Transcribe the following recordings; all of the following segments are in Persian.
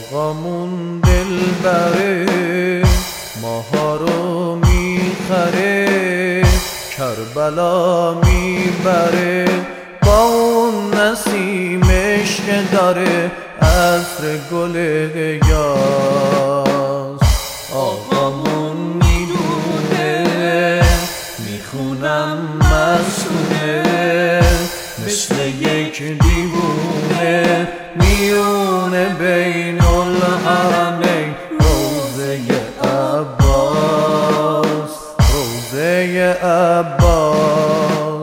آقامون دلبره ماها رو میخره، کربلا میبره با اون نسیمش که داره عطر گل یاس. آقامون میدونه میخونم مستونه، مثل یک دیوونه میونه بین الحرمین روضه عباس، روضه عباس.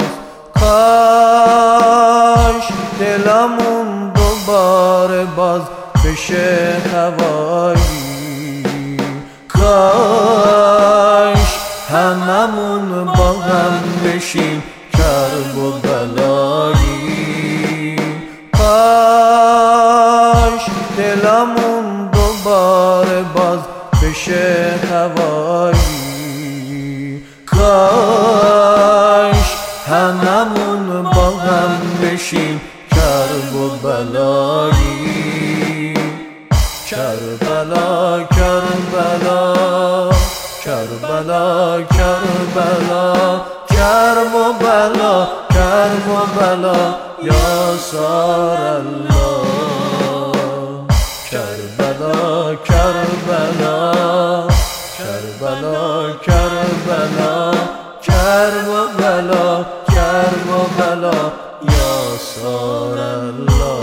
کاش دلمون دوباره باز بشه هوایی، کاش هممون با هم بشیم کرب و بلایی، کاش دلمون دوباره باز بشه هوایی، کاش هممون با هم بشیم کرب و بلایی. کربلا کربلا کربلا کربلا، کرب و بلا کرب و بلا یا سار الله. کربلا کربلا کربلا کربلا، کرب و بلا کرب و بلا یا سار الله.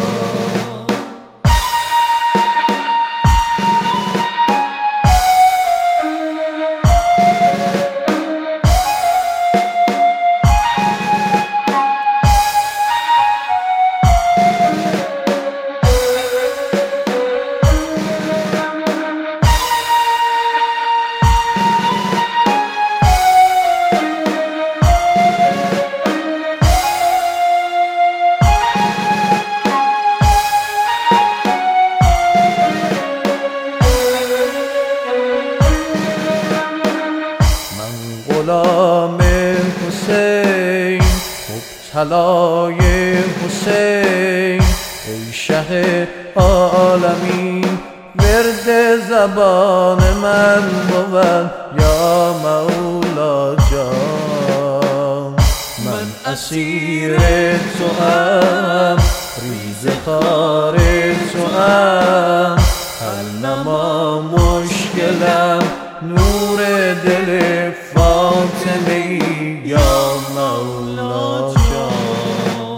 غلام حسین مبتلای حسین، ای شه عالمین ورد زبان من بود یا مولا جان. من اسیر توام ریزخوار توام، حل نما مشکلم نور دل فاطمه یا مولا جان.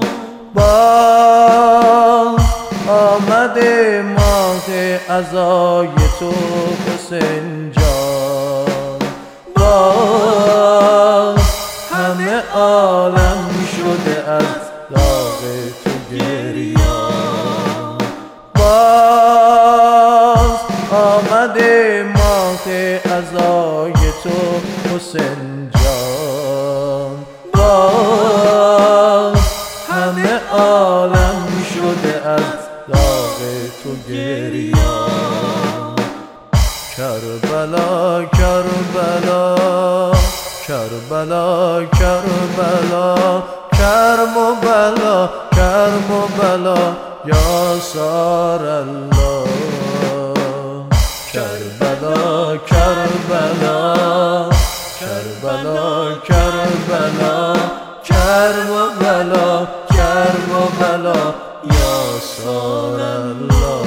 باز آمده ماه عزای تو حسین جان، باز همه عالم شده از داغ تو گریان. باز آمده ماه عزای تو حسین جان، باز همه عالم شده از داغ تو گریان. کربلا کربلا کربلا کربلا، کرب و بلا کرب و بلا یا سار الله. کربلا کربلا کربلا کربلا، کرب و بلا کرب و بلا یا سار الله.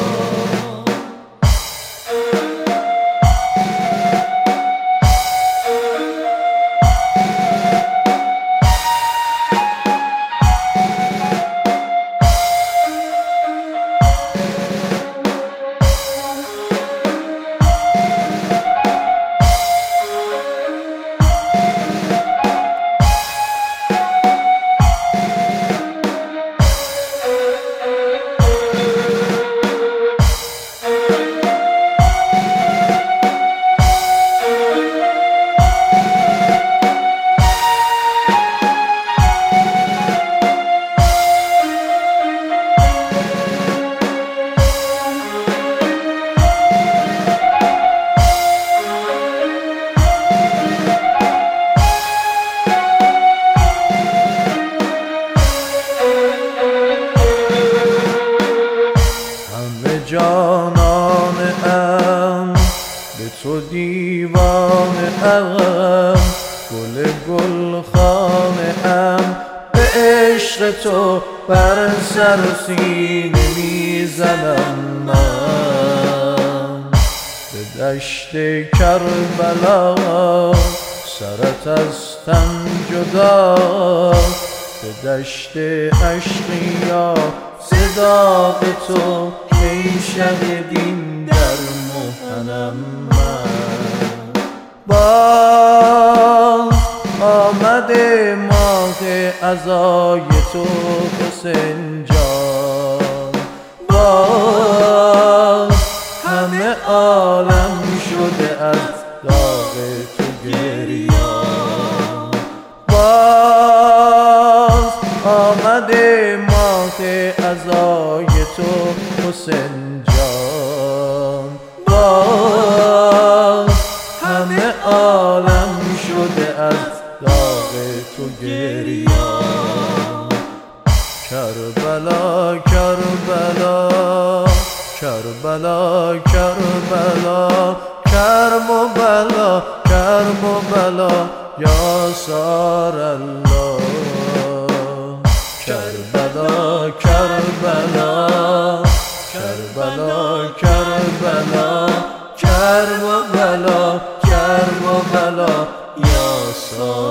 تو دیوانه ام، گل خانه ام، به عشق تو بر سر و سینه میزنم من. به دشت کربلا سرت از تن جدا، به دشت اشقیا صدای تو ای شهیدین در محنم من. باز آمده ماه عزای تو حسین جان، باز همه عالم شده از داغ تو گریان. باز آمده ماه عزای تو حسین جان، باز همه عالم شده از داغ تو گریان. کربلا کربلا کربلا کربلا، کرم و بلا کرم و بلا یا سار الله. کربلا کربلا کربلا کربلا، کرم و بلا کرم و بلا یا سار